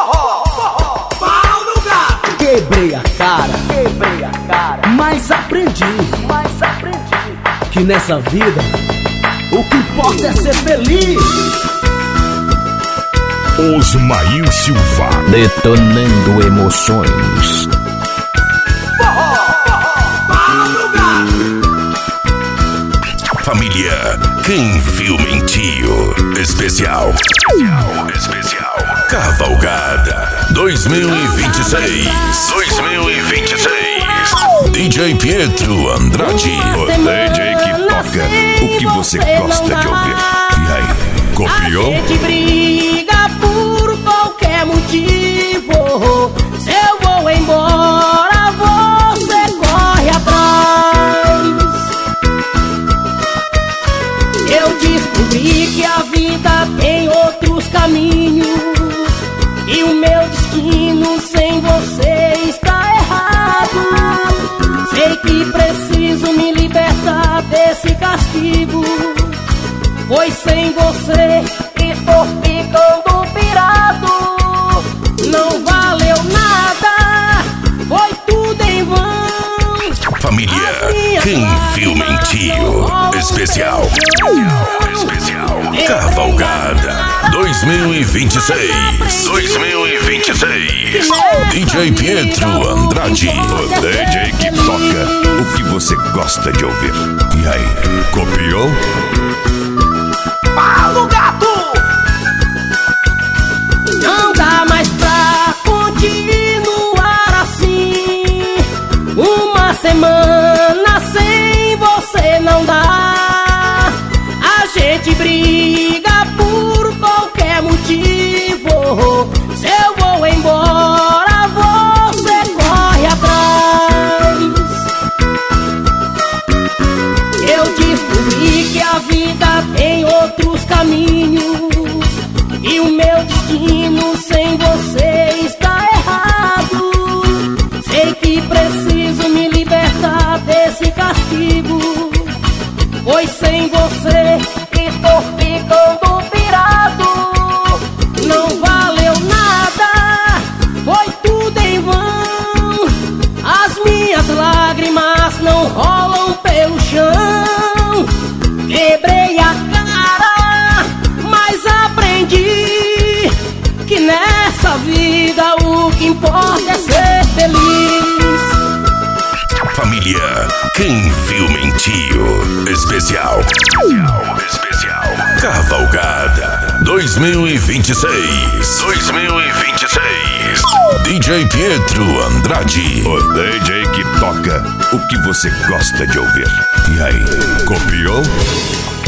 Pau no gato. Quebrei a cara, mas aprendi que nessa vida o que importa é ser feliz. Osmail Silva, detonando emoções. Pau no gato. família, quem viu mentiu? Especial Cavalgada 2026. DJ Pietro Andrade, o DJ que toca o que você gosta de ouvir. E aí, copiou? A gente briga por qualquer motivo. Se eu vou embora, você corre atrás. Eu descobri que a vida tem outros caminhos, e o meu destino sem você está errado. Sei que preciso me libertar desse castigo, pois sem você estou ficando pirado. Não valeu nada, foi tudo em vão. Família, quem viu mentiu? Especial Cavalgada 2026. DJ Pietro Andrade, o DJ que toca o que você gosta de ouvir. E aí, copiou? Pau no gato. Não dá mais pra continuar assim. Uma semana sem você não dá. A gente briga por qualquer motivo. Se eu vou embora, você corre atrás. Eu descobri que a vida tem outros caminhos, e o meu destino sem você está errado. Sei que preciso me libertar desse castigo, pois sem você estou ficando pirado. Não valeu nada, foi tudo em vão. As minhas lágrimas não rolam pelo chão. Quebrei a cara, mas aprendi que nessa vida o que importa é ser feliz. Família, quem viu mentiu? Especial Cavalgada 2026. DJ Pietro Andrade, o DJ que toca o que você gosta de ouvir. E aí, copiou?